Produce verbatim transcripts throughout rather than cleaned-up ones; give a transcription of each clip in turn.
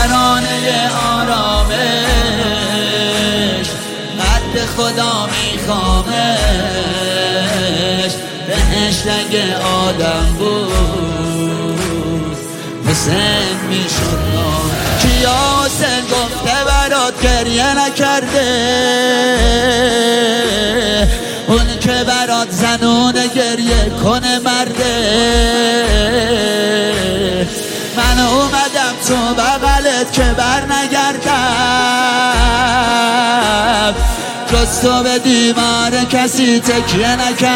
ترانه آرامش قد خدا میخوامش، بهشت اگه آدم بود حسین میشد نام. کیا حسین گفته برات گریه نکرده، اون که برات زنونه گریه کنه مرده. من اومدم تو بغلت که بر نگردم، جز تو به دیوار کسی تکیه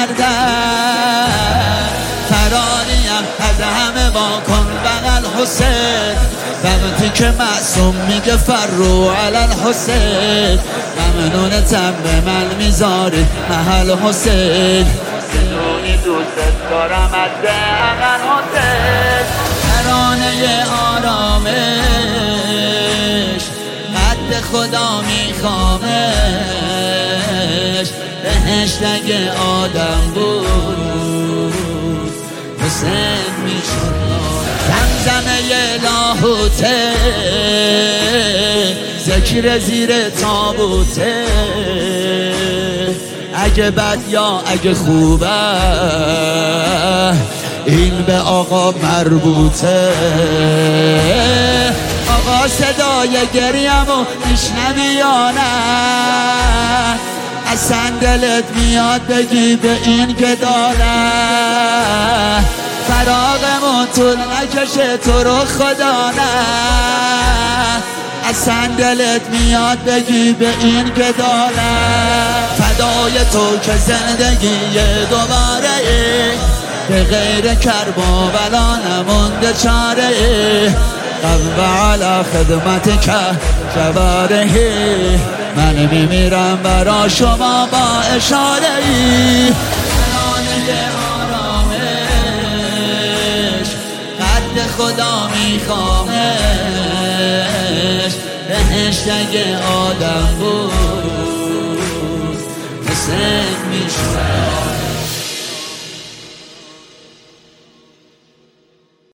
نکردم. ترانیم از همه با کن بغل حسین، وقتی که معصوم میگه فرو علی الحسین. ممنونتم به من میذاری محل حسین، بدونی دوست دارم از اقل حسین. ترانه آرامش قد خدا میخوامش، بهشت اگه آدم بود حسین میشد نام. زمزمه لاهوته ذکر زیر تابوته، اگه بد یا اگه خوبه این به آقا مربوطه. آقا صدای گریمو میشنوی یا نه؟ اصلا دلت میاد بگی به این گداله فراغمون طول نکشه تو رو خدا نه؟ اصلا دلت میاد بگی به این گداله فدای تو که زندگی دوباره به غیر کرب و بلا نمونده چاره. قلب علی خدمت که جوارهی، من میمیرم برا شما با اشاره ای. ترانه آرامش قد خدا میخوامش، بهشت اگه آدم بود حسین میشد.